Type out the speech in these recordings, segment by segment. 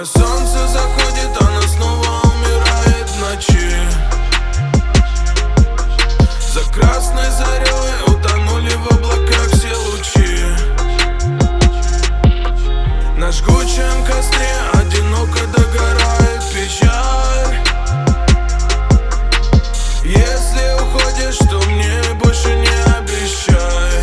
Мое солнце заходит, она снова умирает в ночи. За красной зарей утонули в облаках все лучи. На жгучем костре одиноко догорает печаль. Если уходишь, то мне больше не обещай.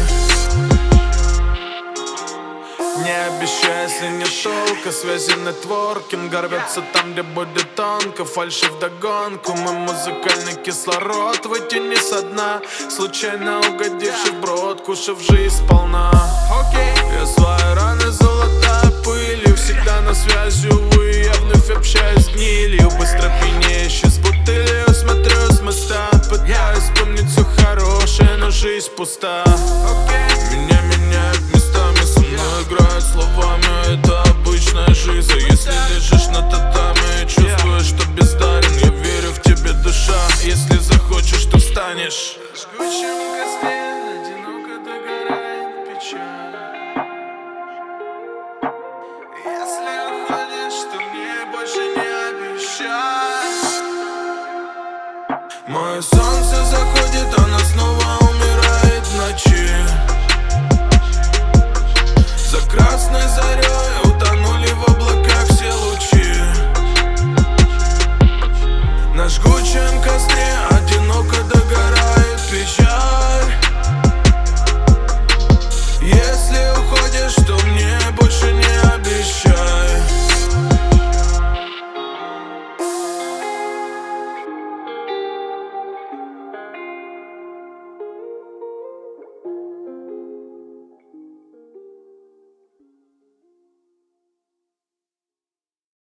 Не обещай, если нет толка. Связи нетворкинг рвется там, где будет тонко. Фальши вдогонку, мой музыкальный кислород вытяни со дна, случайно угодивший в брод, кушав жизнь сполна. Я свои раны золотая пылью, всегда на связи, увы, я вновь общаюсь с гнилью. Быстро пьянеющий с бутылью, смотрю с моста, пытаюсь вспомнить все хорошее, но жизнь пуста. Меня меняют местами, со мной играют словами, это обычная жизнь. Если лежишь на татами, чувствуешь, что бездарен, я верю в тебе, душа, если захочешь, то встанешь. В жгучем костре одиноко догорает печаль. Если уходишь, то мне больше не обещай. Мое солнце заходит, она снова